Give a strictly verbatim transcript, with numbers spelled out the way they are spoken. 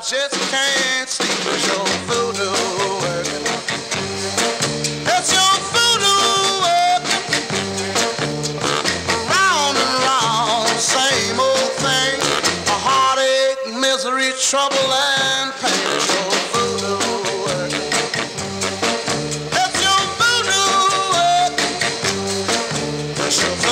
just can't sleep with your voodoo working. It's your voodoo working. Round and round, same old thing. A heartache, misery, trouble, and pain. It's your voodoo working. It's your voodoo working. It's your